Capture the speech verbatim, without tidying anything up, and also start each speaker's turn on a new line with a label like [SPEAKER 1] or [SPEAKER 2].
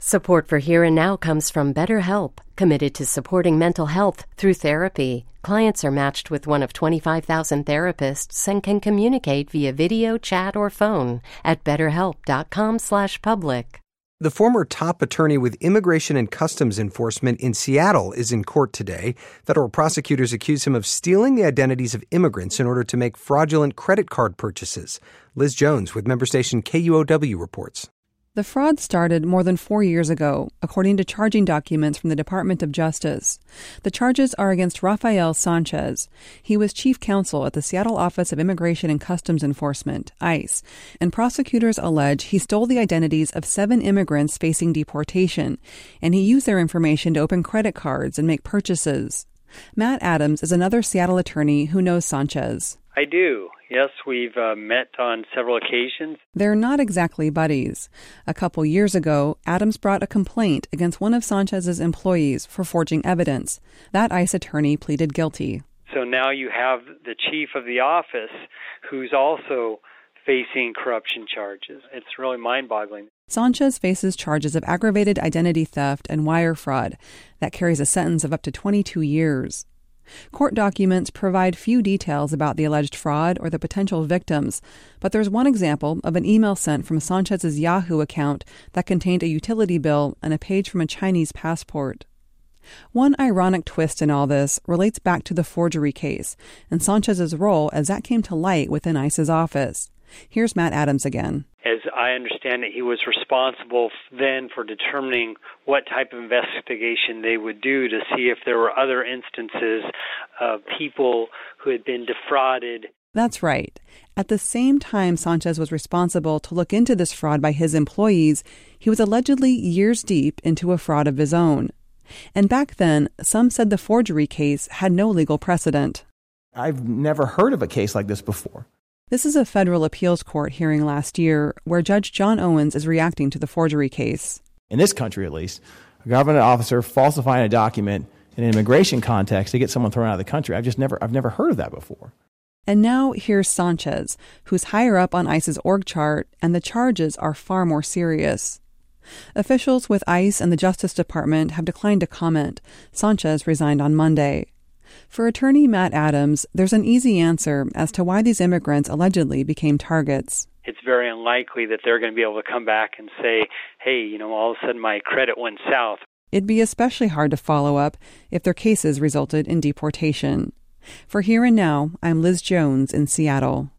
[SPEAKER 1] Support for Here and Now comes from BetterHelp, committed to supporting mental health through therapy. Clients are matched with one of twenty-five thousand therapists and can communicate via video, chat, or phone at betterhelp.com slash public.
[SPEAKER 2] The former top attorney with Immigration and Customs Enforcement in Seattle is in court today. Federal prosecutors accuse him of stealing the identities of immigrants in order to make fraudulent credit card purchases. Liz Jones with member station K U O W reports.
[SPEAKER 3] The fraud started more than four years ago, according to charging documents from the Department of Justice. The charges are against Rafael Sanchez. He was chief counsel at the Seattle Office of Immigration and Customs Enforcement, ICE, and prosecutors allege he stole the identities of seven immigrants facing deportation, and he used their information to open credit cards and make purchases. Matt Adams is another Seattle attorney who knows Sanchez.
[SPEAKER 4] I do. Yes, we've uh, met on several occasions.
[SPEAKER 3] They're not exactly buddies. A couple years ago, Adams brought a complaint against one of Sanchez's employees for forging evidence. That ICE attorney pleaded guilty.
[SPEAKER 4] So now you have the chief of the office who's also facing corruption charges. It's really mind-boggling.
[SPEAKER 3] Sanchez faces charges of aggravated identity theft and wire fraud. That carries a sentence of up to twenty-two years. Court documents provide few details about the alleged fraud or the potential victims, but there's one example of an email sent from Sanchez's Yahoo account that contained a utility bill and a page from a Chinese passport. One ironic twist in all this relates back to the forgery case and Sanchez's role as that came to light within ICE's office. Here's Matt Adams again.
[SPEAKER 4] As I understand it, he was responsible then for determining what type of investigation they would do to see if there were other instances of people who had been defrauded.
[SPEAKER 3] That's right. At the same time Sanchez was responsible to look into this fraud by his employees, he was allegedly years deep into a fraud of his own. And back then, some said the forgery case had no legal precedent.
[SPEAKER 5] I've never heard of a case like this before.
[SPEAKER 3] This is a federal appeals court hearing last year where Judge John Owens is reacting to the forgery case.
[SPEAKER 5] In this country, at least, a government officer falsifying a document in an immigration context to get someone thrown out of the country, I've just never, I've never heard of that before.
[SPEAKER 3] And now here's Sanchez, who's higher up on ICE's org chart, and the charges are far more serious. Officials with ICE and the Justice Department have declined to comment. Sanchez resigned on Monday. For attorney Matt Adams, there's an easy answer as to why these immigrants allegedly became targets.
[SPEAKER 4] It's very unlikely that they're going to be able to come back and say, hey, you know, all of a sudden my credit went south.
[SPEAKER 3] It'd be especially hard to follow up if their cases resulted in deportation. For Here and Now, I'm Liz Jones in Seattle.